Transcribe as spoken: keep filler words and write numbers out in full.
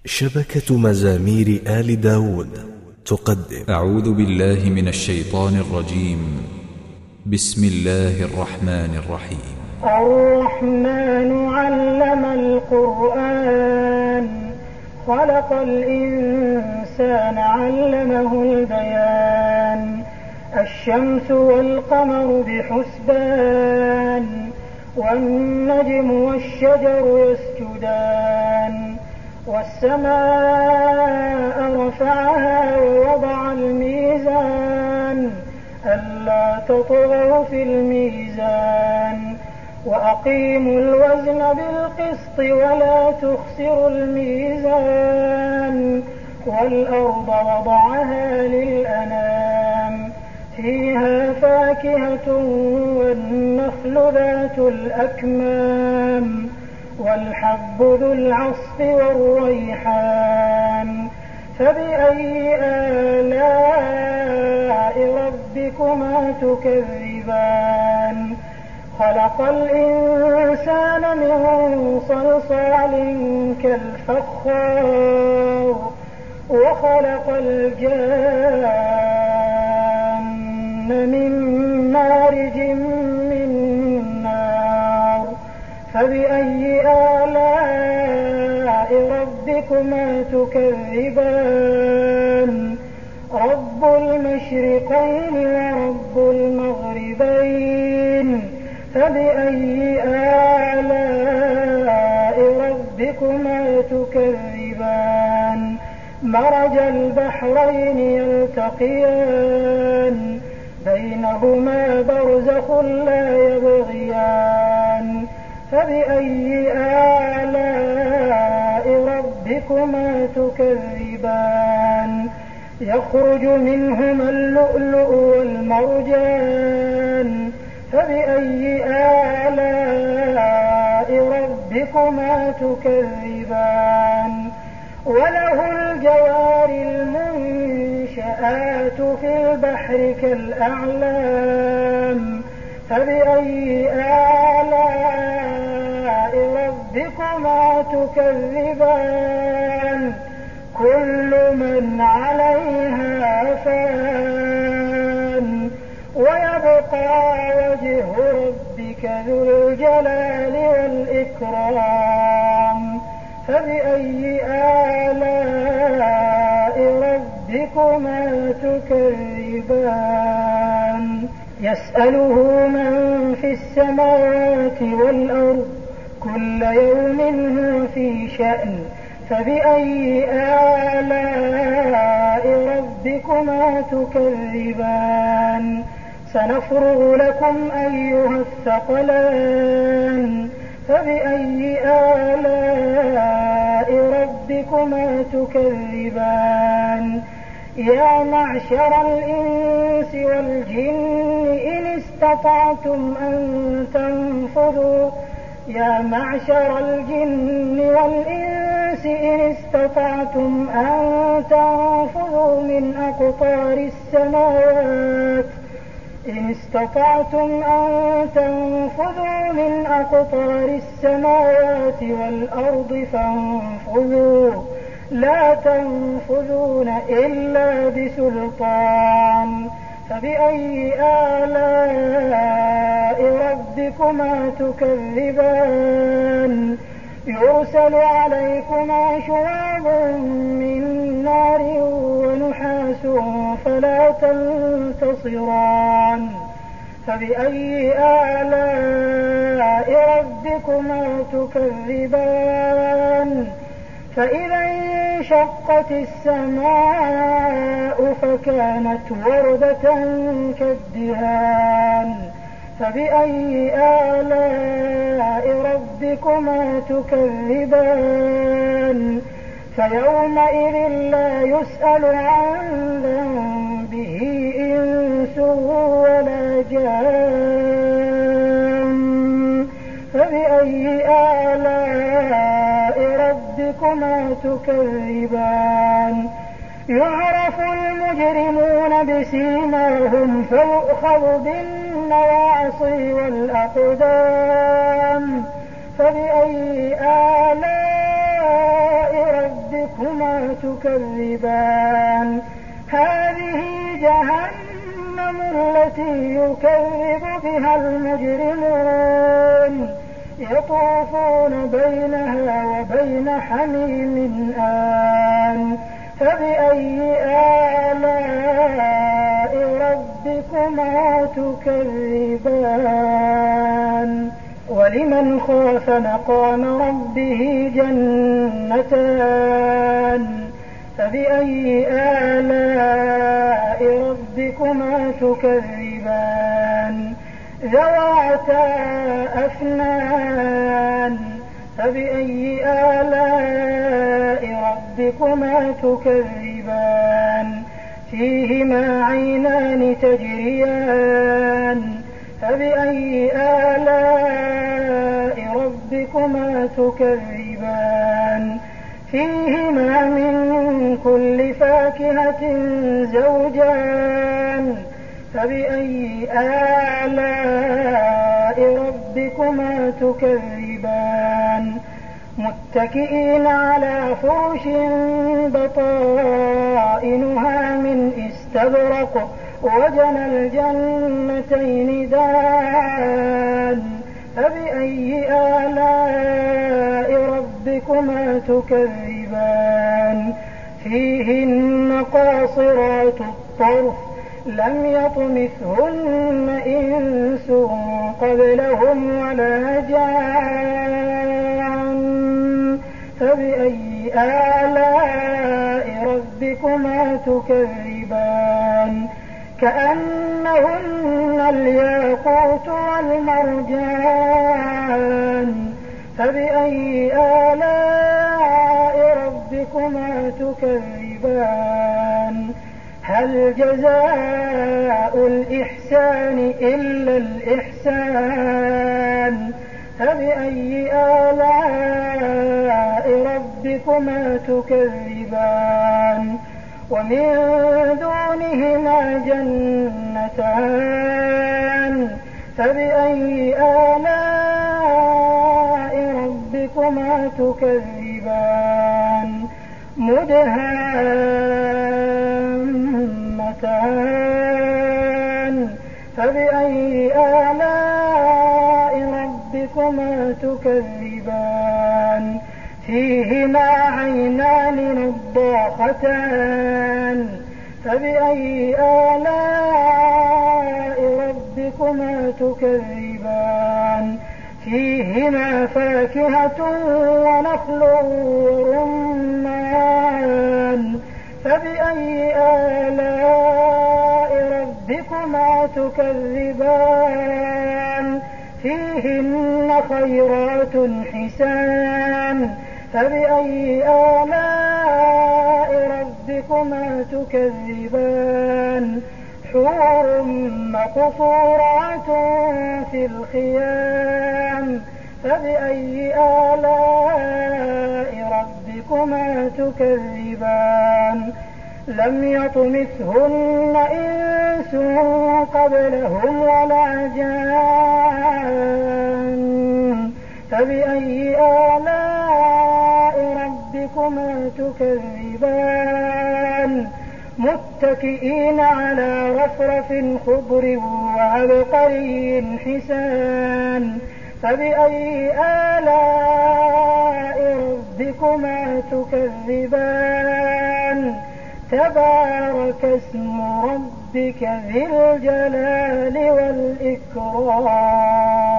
شبكة مزامير آل داود تقدم. أعوذ بالله من الشيطان الرجيم. بسم الله الرحمن الرحيم. الرحمن علم القرآن خلق الإنسان علمه البيان الشمس والقمر بحسبان والنجم والشجر يسجدان والسماء رفعها ووضع الميزان ألا تطغوا في الميزان وأقيموا الوزن بالقسط ولا تخسروا الميزان والأرض وضعها للأنام فيها فاكهة والنخل ذات الأكمام والحب ذو العصف والريحان فبأي آلاء ربكما تكذبان خلق الإنسان من صلصال كالفخار وخلق الجان من مارج من نار فبأي آلاء ربكما تكذبان رب المشرقين ورب المغربين فبأي آلاء ربكما تكذبان مرج البحرين يلتقيان بينهما برزخ لا يبغيان فبأي آلاء ربكما تكذبان يخرج منهما اللؤلؤ والمرجان فبأي آلاء ربكما تكذبان وله الجوار المنشآت في البحر كالأعلام فبأي آلاء ربكما تكذبان كل من عليها فان ويبقى وجه ربك ذو الجلال والإكرام فبأي آلاء ربكما تكذبان يسأله من في السماوات والأرض كل يوم هو في شأن فبأي آلاء ربكما تكذبان سنفرغ لكم أيها الثقلان فبأي آلاء ربكما تكذبان يا معشر الإنس والجن إن استطعتم أن تنفذوا يا معشر الجن والإنس إن استطعتم أن تنفذوا من أقطار السماوات إن استطعتم أن تنفذوا من أقطار السماوات والأرض فانفذوا لا تنفذون إلا بسلطان فبأي آلاء ربكما تكذبان يرسل عليكما شواظ من نار ونحاس فلا تنتصران فبأي آلاء ربكما تكذبان فإذا انشقت السماء فكانت وردة كالدهان فبأي آلاء ربكما تكذبان فيومئذ لا يسأل عن ذنبه إنس ولا جان فبأي آلاء ربكما تكذبان يعرف المجرمون بسيماهم فيؤخذ بالنواصي والأقدام فبأي آلاء ربكما ربكما تكذبان هذه جهنم التي يكذب بها المجرمون يطوفون بينها وبين حميم آن فبأي آلاء ربكما تكذبان ولمن خاف مقام ربه جنتان فبأي آلاء ربكما تكذبان ذواتا أفنان فبأي آلاء ربكما تكذبان فيهما عينان تجريان فبأي آلاء ربكما تكذبان فيهما من كل فاكهة زوجان فبأي آلاء ربكما تكذبان متكئين على فرش بطائنها من استبرق وجنى الجنتين دان فبأي آلاء ربكما تكذبان فيهن قاصرات الطرف لم يطمثهن إنس قبلهم ولا جان فبأي آلاء ربكما تكذبان كأنهن الياقوت والمرجان فبأي آلاء ربكما تكذبان هل جزاء الإحسان إلا الإحسان فبأي آلاء ربكما تكذبان ومن دونهما جنتان فبأي آلاء ربكما تكذبان مدهامتان فبأي آلاء ربكما تكذبان فيهما عينان نضاختان فبأي آلاء ربكما تكذبان فيهما فاكهة ونخل ورمان فبأي آلاء ربكما تكذبان فيهن خيرات حسان فبأي آلاء ربكما تكذبان حور مقصورات في الخيام فبأي آلاء ربكما تكذبان لم يطمثهن إنس قبلهم ولا جان فبأي آلاء ربكما تكذبان متكئين على رفرف خضر وعبقري حسان فبأي آلاء ربكما تكذبان تبارك اسم ربك ذي الجلال والإكرام